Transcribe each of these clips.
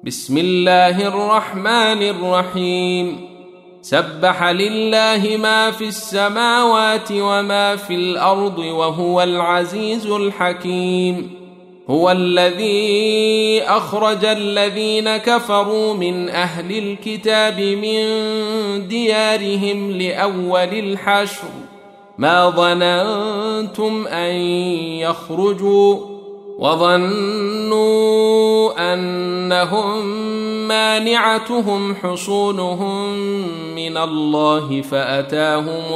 بسم الله الرحمن الرحيم سبح لله ما في السماوات وما في الأرض وهو العزيز الحكيم. هو الذي أخرج الذين كفروا من أهل الكتاب من ديارهم لأول الحشر ما ظننتم أن يخرجوا وظنوا أنهم مانعتهم حصونهم من الله فأتاهم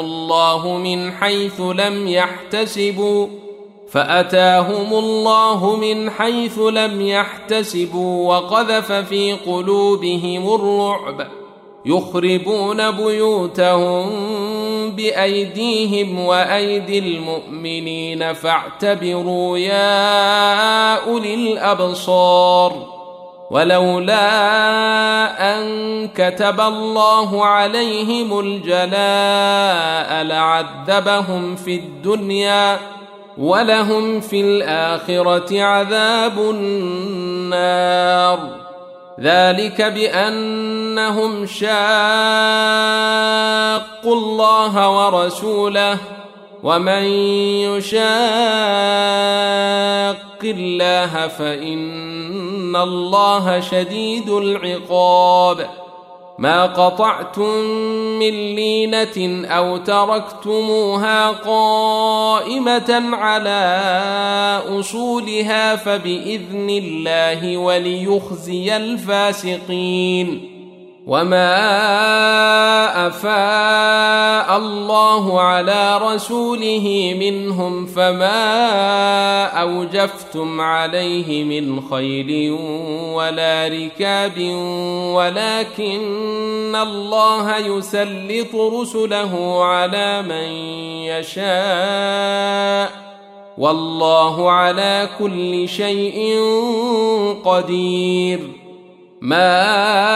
الله من حيث لم يحتسبوا وقذف في قلوبهم الرعب يخربون بيوتهم بأيديهم وأيدي المؤمنين فاعتبروا يا أولي الأبصار. ولولا أن كتب الله عليهم الجلاء لعذبهم في الدنيا ولهم في الآخرة عذاب النار. ذلك بأنهم شاقوا الله ورسوله ومن يشاق الله فإن الله شديد العقاب. ما قطعتم من لينة أو تركتموها قائمة على أصولها فبإذن الله وليخزي الفاسقين. وما أفاء الله على رسوله منهم فما أوجفتم عليه من خيل ولا ركاب ولكن الله يسلط رسله على من يشاء والله على كل شيء قدير. ما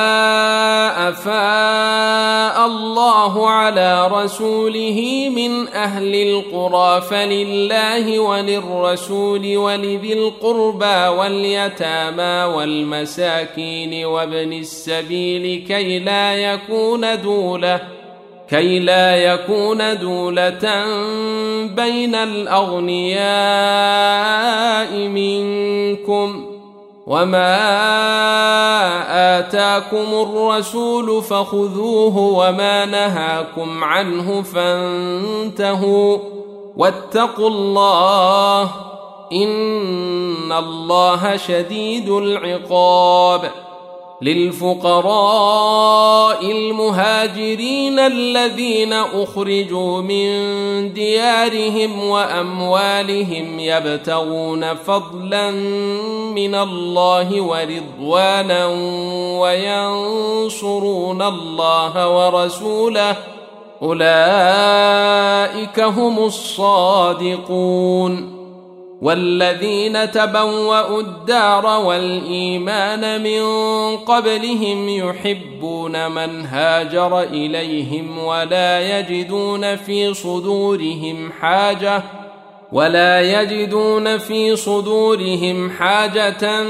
أفاء الله على رسوله من أهل القرى فلله وللرسول ولذي القربى واليتامى والمساكين وابن السبيل كي لا يكون دولة بين الأغنياء منكم. وما آتاكم الرسول فخذوه وما نهاكم عنه فانتهوا واتقوا الله إن الله شديد العقاب. للفقراء المهاجرين الذين أخرجوا من ديارهم وأموالهم يبتغون فضلا من الله ورضوانا وينصرون الله ورسوله أولئك هم الصادقون. والذين تبوأوا الدار والإيمان من قبلهم يحبون من هاجر إليهم ولا يجدون في صدورهم حاجة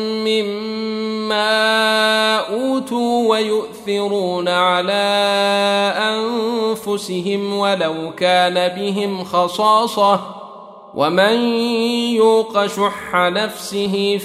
مما أوتوا ويؤثرون على أنفسهم ولو كان بهم خصاصة ومن يوق شح نفسه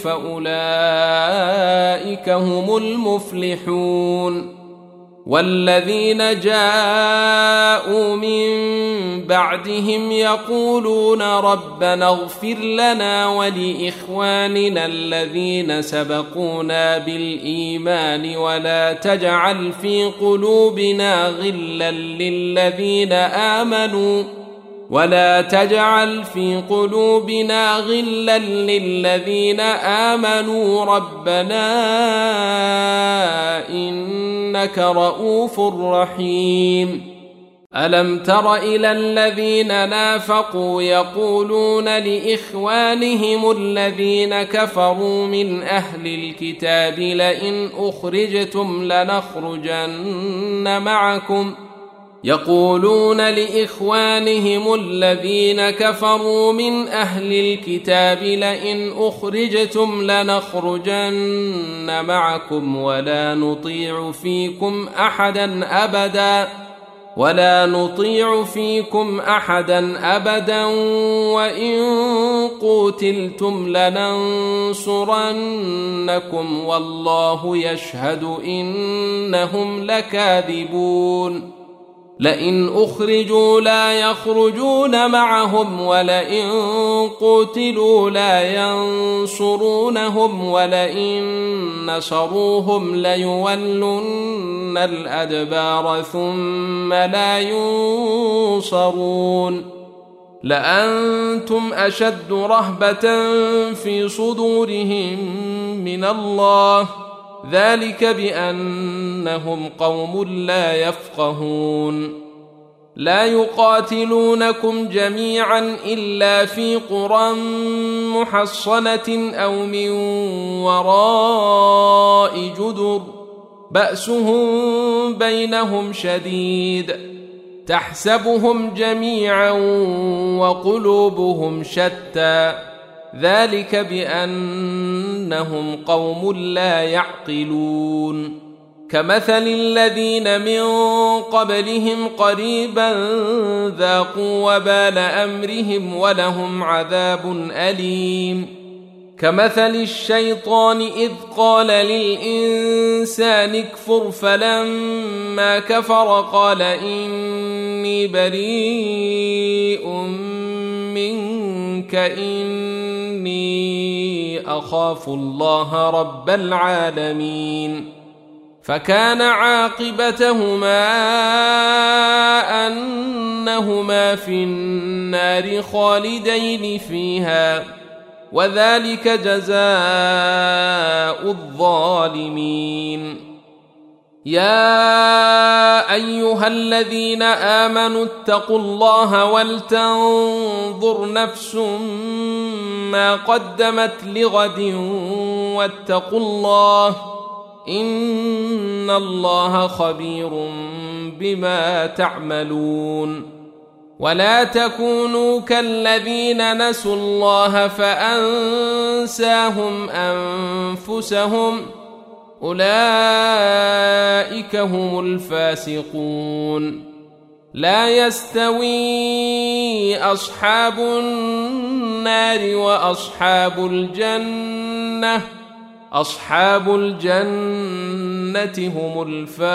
فأولئك هم المفلحون. والذين جاءوا من بعدهم يقولون ربنا اغفر لنا ولإخواننا الذين سبقونا بالإيمان ولا تجعل في قلوبنا غلا للذين آمنوا ربنا إنك رؤوف رحيم. ألم تر إلى الذين نافقوا يقولون لإخوانهم الذين كفروا من أهل الكتاب لئن أخرجتم لنخرجن معكم يقولون لإخوانهم الذين كفروا من أهل الكتاب لئن أخرجتم لنخرجن معكم ولا نطيع فيكم أحدا أبدا وإن قوتلتم لننصرنكم والله يشهد إنهم لكاذبون لئن أخرجوا لا يخرجون معهم ولئن قتلوا لا ينصرونهم ولئن نصروهم ليولن الأدبار ثم لا ينصرون لأنتم أشد رهبة في صدورهم من الله ذلك بأنهم قوم لا يفقهون لا يقاتلونكم جميعا إلا في قرى محصنة أو من وراء جدر بأسهم بينهم شديد تحسبهم جميعا وقلوبهم شتى ذلك بأنهم قوم لا يعقلون كمثل الذين من قبلهم قريبا ذاقوا وبال أمرهم ولهم عذاب أليم كمثل الشيطان إذ قال للإنسان اكفر فلما كفر قال إني بريء منك إني أخاف الله رب العالمين فكان عاقبتهما أنهما في النار خالدين فيها وذلك جزاء الظالمين يا أيها الذين آمنوا اتقوا الله ولتنظر نفس ما قدمت لغد واتقوا الله إن الله خبير بما تعملون ولا تكونوا كالذين نسوا الله فأنساهم أنفسهم أولئك هم الفاسقون لا يستوي أصحاب النار وأصحاب الجنة أصحاب الجنة هم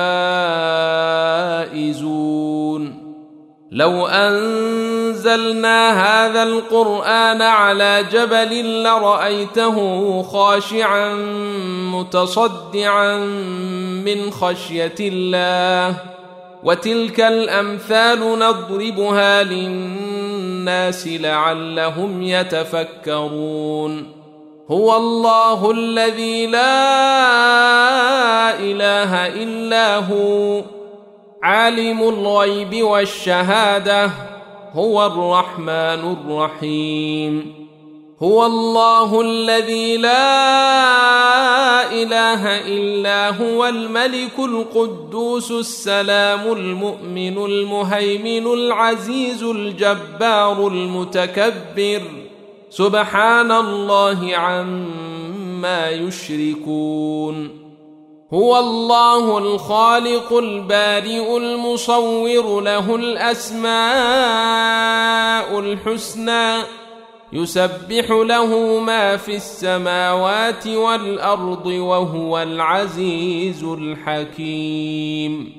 الفائزون لو أنزلنا هذا القرآن على جبل لرأيته خاشعا متصدعا من خشية الله وتلك الأمثال نضربها للناس لعلهم يتفكرون هو الله الذي لا إله إلا هو عالم الغيب والشهادة هو الرحمن الرحيم هو الله الذي لا إله إلا هو الملك القدوس السلام المؤمن المهيمن العزيز الجبار المتكبر سبحان الله عما يشركون هو الله الخالق البارئ المصور له الأسماء الحسنى يسبح له ما في السماوات والأرض وهو العزيز الحكيم